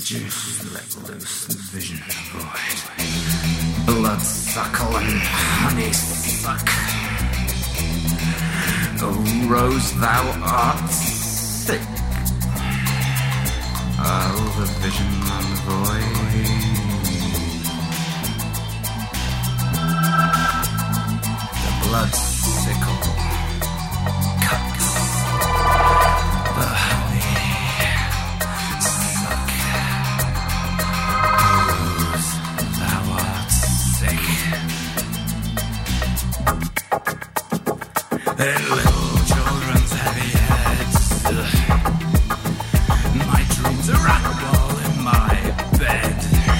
juice let loose, vision void. Bloodsuckle and honeysuck. Oh, rose, thou art sick. Oh, the vision and void. The blood sickle cuts the honey suck. Rose, thou art sick. And little children's heavy heads. My dreams are ragdoll in my bed.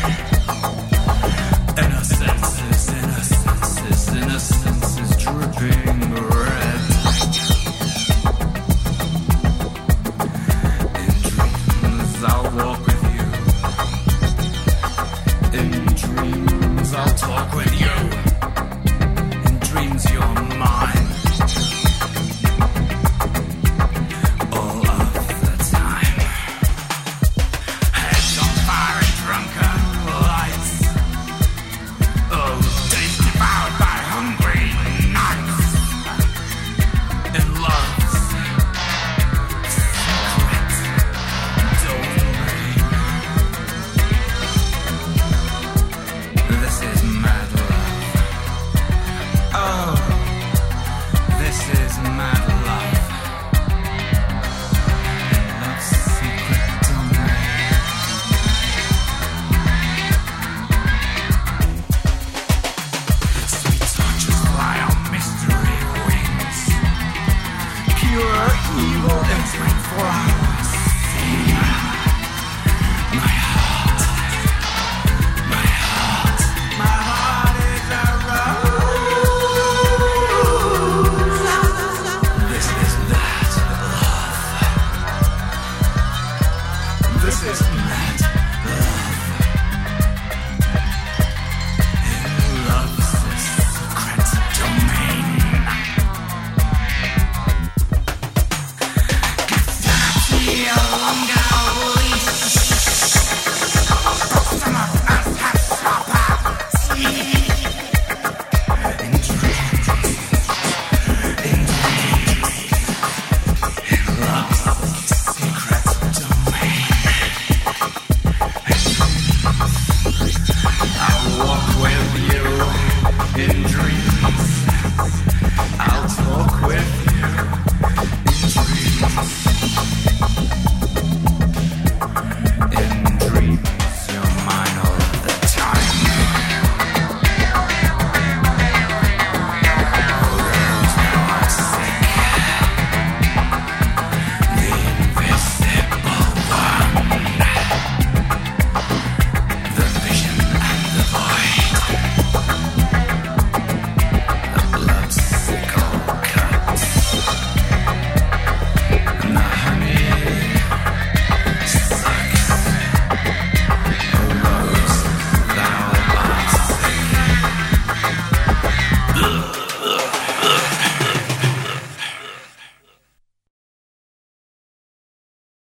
Innocence is dripping red. In dreams I'll walk with you. In dreams I'll talk